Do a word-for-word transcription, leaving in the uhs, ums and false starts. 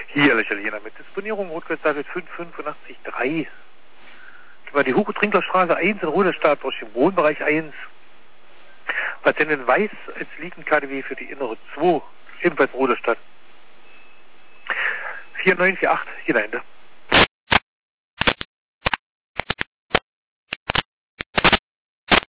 Hier lächerlich damit. Disponierung Rot-Weiß-Stadt fünf fünfundachtzig drei. Über die Hugo-Trinkler-Straße eins in Rudolstadt durch den Wohnbereich eins. Patientin Weiß als liegend K D W für die innere zwei, ebenfalls Rudolstadt. vier neun vier acht, Gemeinde.